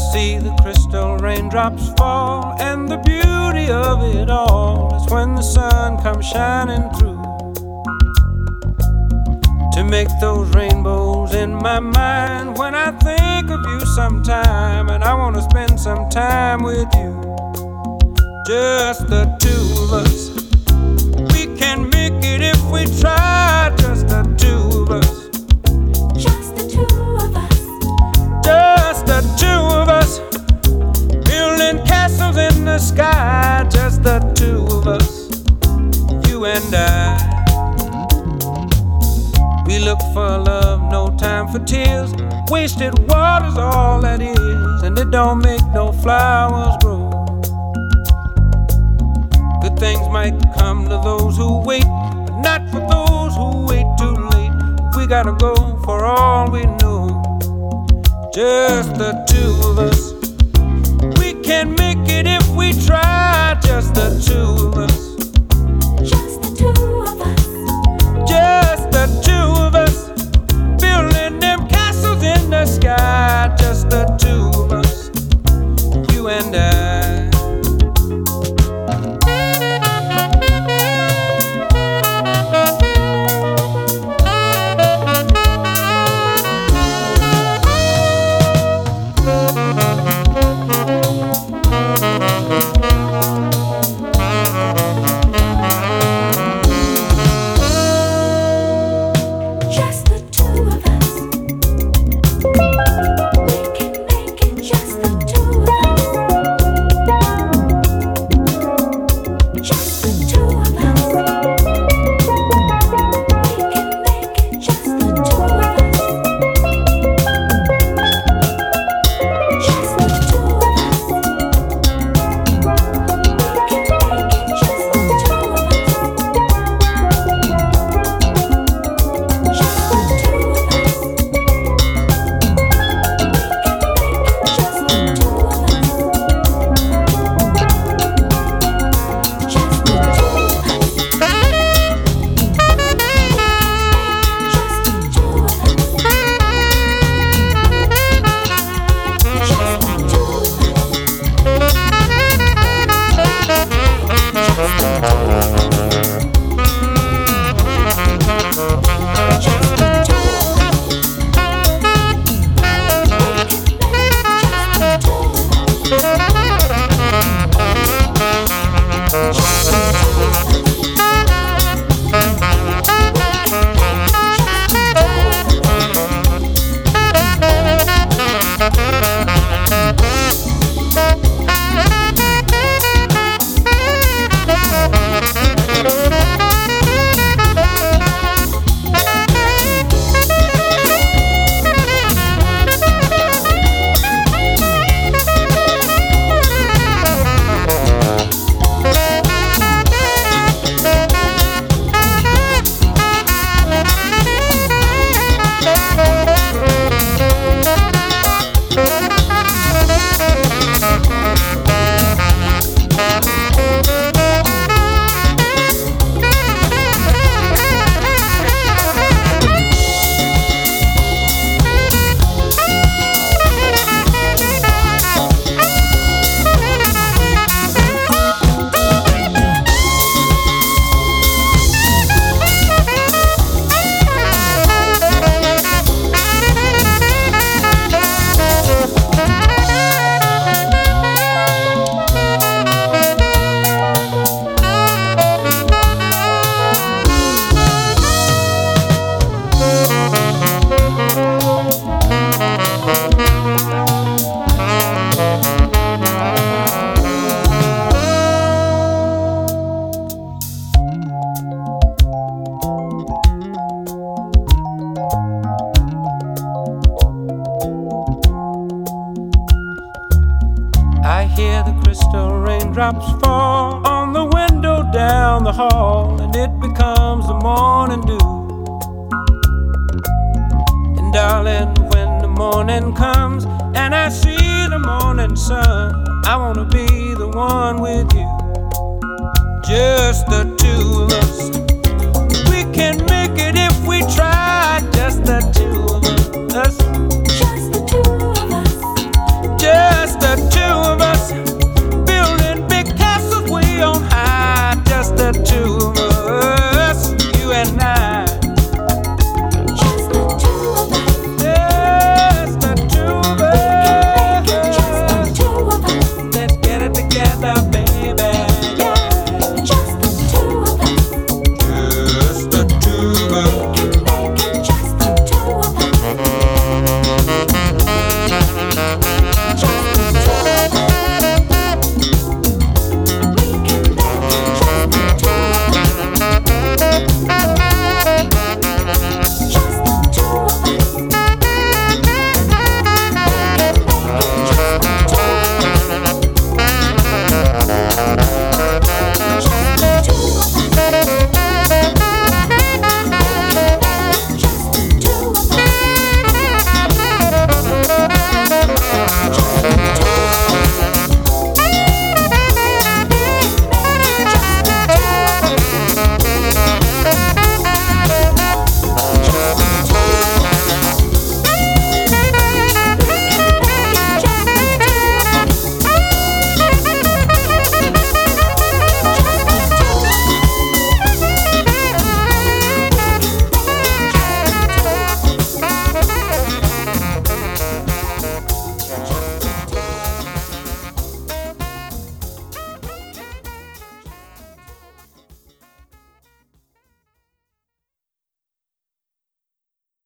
see the crystal raindrops fall, and the beauty of it all is when the sun comes shining through to make those rainbows in my mind. When I think of you sometime, and I want to spend some time with you, just the two of us. We can make it if we try, just the two of us. Just the two of us. Just the two of us. Building castles in the sky, just the two of us. You and I. We look for love, no time for tears. Wasted water's all that is, and it don't make no flowers grow. Good things might come to those who wait, but not for those who wait too late. We gotta go for all we know. Just the two of us. We can make it if we try, just the two of us. Just the two of us. Just the two of us. Building them castles in the sky, just the two of us. You and I. Hear the crystal raindrops fall on the window down the hall, and it becomes the morning dew. And darling, when the morning comes and I see the morning sun, I wanna be the one with you, just the two of us.